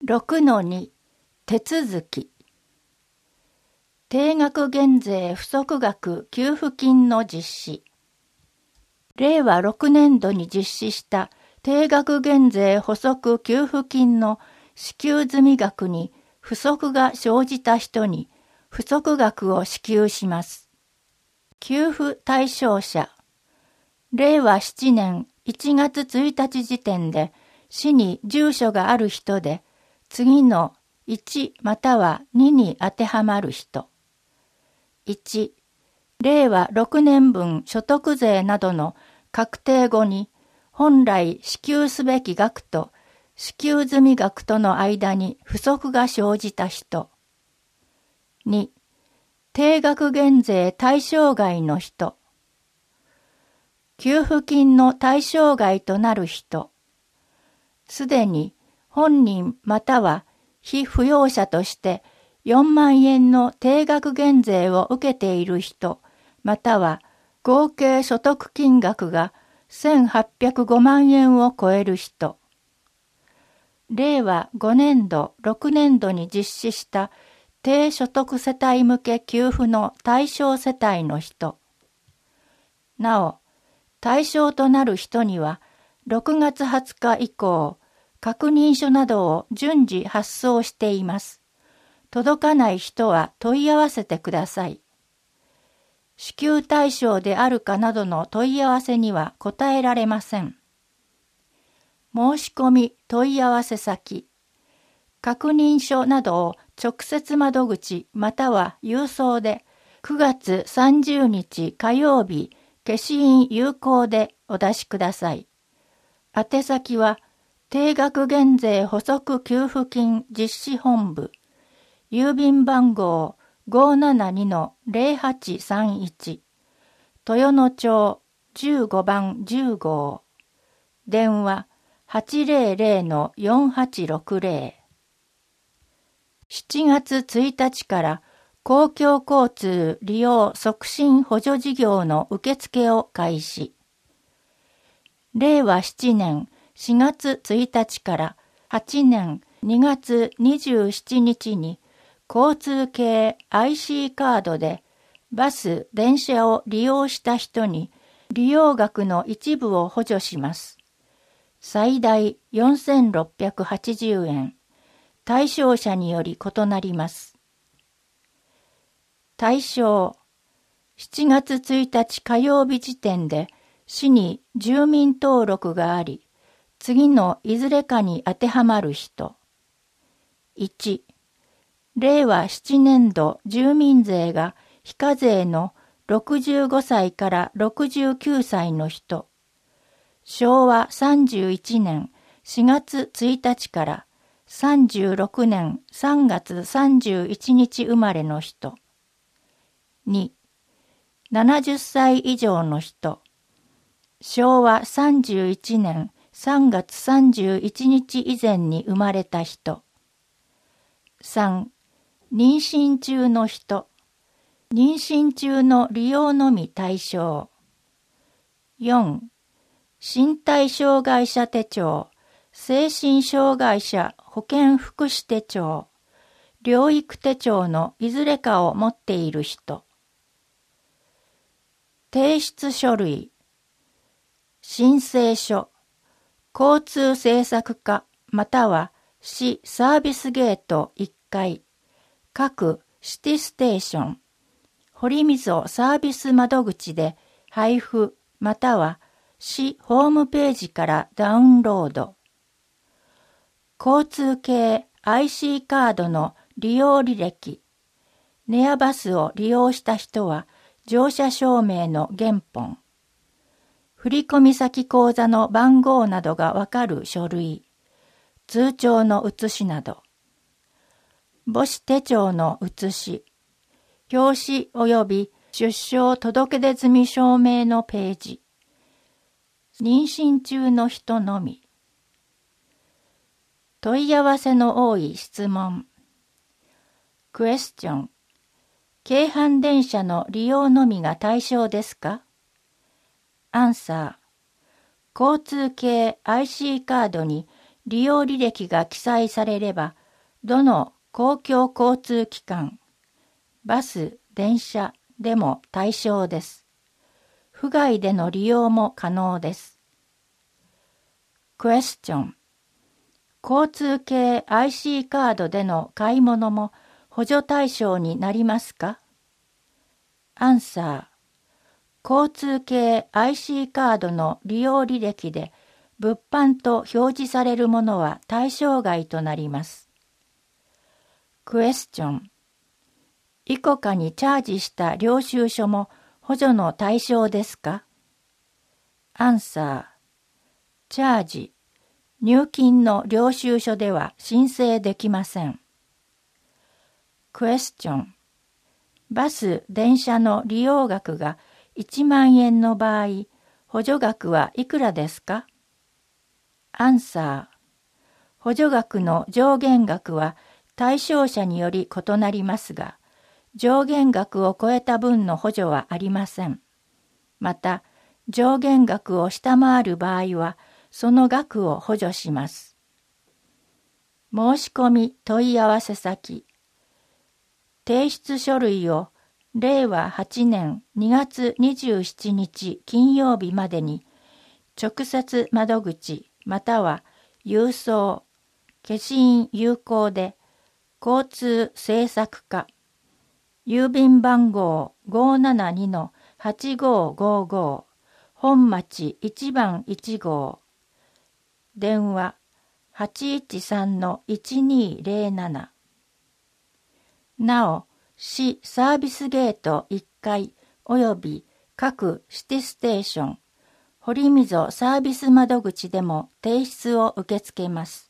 6-2 手続き。定額減税不足額給付金の実施。令和6年度に実施した定額減税補足給付金の支給済額に不足が生じた人に不足額を支給します。給付対象者。令和7年1月1日時点で市に住所がある人で次の1または2に当てはまる人。1、令和6年分所得税などの確定後に本来支給すべき額と支給済額との間に不足が生じた人。2、定額減税対象外の人。給付金の対象外となる人。すでに本人または被扶養者として4万円の定額減税を受けている人、または合計所得金額が1805万円を超える人。令和5年度、6年度に実施した低所得世帯向け給付の対象世帯の人。なお、対象となる人には6月20日以降、確認書などを順次発送しています。届かない人は問い合わせてください。支給対象であるかなどの問い合わせには答えられません。申し込み問い合わせ先、確認書などを直接窓口または郵送で9月30日火曜日消印有効でお出しください。宛先は定額減税補足給付金実施本部、郵便番号 572-0831、豊野町15番10号、電話 800-4860。7月1日から公共交通利用促進補助事業の受付を開始。令和7年4月1日から8年2月27日に交通系 IC カードでバス・電車を利用した人に利用額の一部を補助します。最大4680円。対象者により異なります。対象。7月1日火曜日時点で市に住民登録があり、次のいずれかに当てはまる人。1、令和7年度住民税が非課税の65歳から69歳の人。昭和31年4月1日から36年3月31日生まれの人。2、70歳以上の人。昭和31年3月31日以前に生まれた人。3、妊娠中の人。妊娠中の利用のみ対象。4、身体障害者手帳、精神障害者保健福祉手帳、療育手帳のいずれかを持っている人。提出書類。申請書。交通政策課または市サービスゲート1階、各シティステーション、堀溝サービス窓口で配布または市ホームページからダウンロード。交通系 IC カードの利用履歴。ネアバスを利用した人は乗車証明の原本。振込先口座の番号などがわかる書類。通帳の写しなど。母子手帳の写し。表紙及び出生届出済証明のページ。妊娠中の人のみ。問い合わせの多い質問。クエスチョン。京阪電車の利用のみが対象ですか？アンサー。交通系 IC カードに利用履歴が記載されれば、どの公共交通機関、バス、電車でも対象です。府外での利用も可能です。Question。交通系 IC カードでの買い物も補助対象になりますか？ Answer。交通系 IC カードの利用履歴で物販と表示されるものは対象外となります。Question。イコカにチャージした領収書も補助の対象ですか？ Answer。チャージ、入金の領収書では申請できません。Question。バス・電車の利用額が1万円の場合、補助額はいくらですか？ Answer。補助額の上限額は対象者により異なりますが、上限額を超えた分の補助はありません。また、上限額を下回る場合は、その額を補助します。申し込み問い合わせ先。提出書類を令和8年2月27日金曜日までに直接窓口または郵送、消印有効で交通政策課郵便番号 572-8555 本町1番1号電話 813-1207 なお、市サービスゲート1階及び各シティステーション、堀溝サービス窓口でも提出を受け付けます。